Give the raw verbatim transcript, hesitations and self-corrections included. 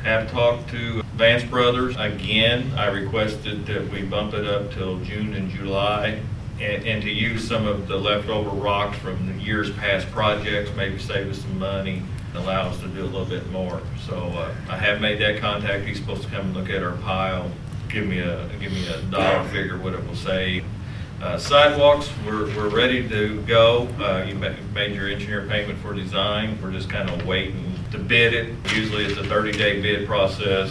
Have talked to Vance Brothers. Again, I requested that we bump it up till June and July and, and to use some of the leftover rocks from the years past projects, maybe save us some money, allow us to do a little bit more. So uh, I have made that contact. He's supposed to come and look at our pile, give me a give me a dollar figure, what it will say. Uh, sidewalks, we're, we're ready to go. Uh, you ma- made your engineer payment for design. We're just kind of waiting to bid it. Usually it's a thirty day bid process.